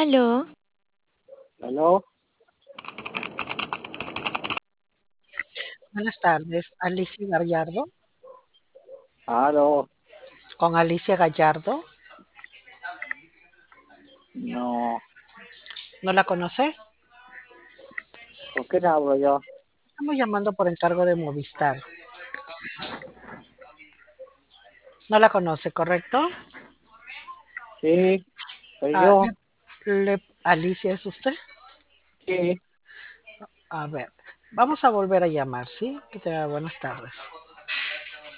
Aló, ¿Aló? Buenas tardes, Alicia Gallardo, ¿Aló? con Alicia Gallardo. No. ¿No la conoce? ¿Con quién hablo yo? Estamos llamando por encargo de Movistar. ¿No la conoce, correcto? Sí, soy Ah, yo. Alicia, ¿es usted? Sí, A ver, vamos a volver a llamar, ¿sí? Que tenga buenas tardes.